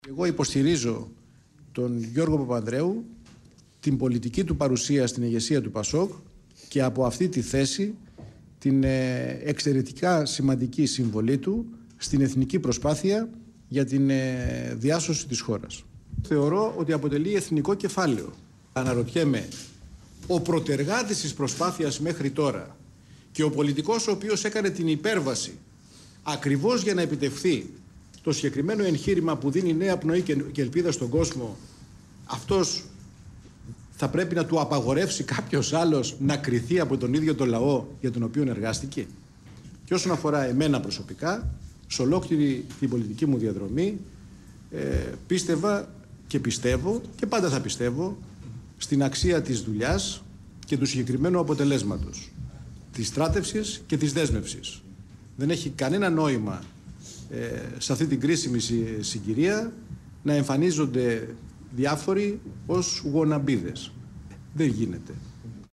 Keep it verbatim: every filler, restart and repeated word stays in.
Εγώ υποστηρίζω τον Γιώργο Παπανδρέου, την πολιτική του παρουσία στην ηγεσία του ΠΑΣΟΚ και από αυτή τη θέση την εξαιρετικά σημαντική συμβολή του στην εθνική προσπάθεια για την διάσωση της χώρας. Θεωρώ ότι αποτελεί εθνικό κεφάλαιο. Αναρωτιέμαι, ο προτεργάτης της προσπάθειας μέχρι τώρα και ο πολιτικός ο οποίος έκανε την υπέρβαση ακριβώς για να επιτευχθεί το συγκεκριμένο εγχείρημα που δίνει νέα πνοή και ελπίδα στον κόσμο, αυτός θα πρέπει να του απαγορεύσει κάποιος άλλος να κριθεί από τον ίδιο το λαό για τον οποίο εργάστηκε? Και όσον αφορά εμένα προσωπικά, σε ολόκληρη την πολιτική μου διαδρομή ε, πίστευα και πιστεύω και πάντα θα πιστεύω στην αξία της δουλειάς και του συγκεκριμένου αποτελέσματος, της στράτευσης και της δέσμευσης. Δεν έχει κανένα νόημα ε, σε αυτή την κρίσιμη συγκυρία να εμφανίζονται διάφοροι ως γοναμπίδες. Δεν γίνεται.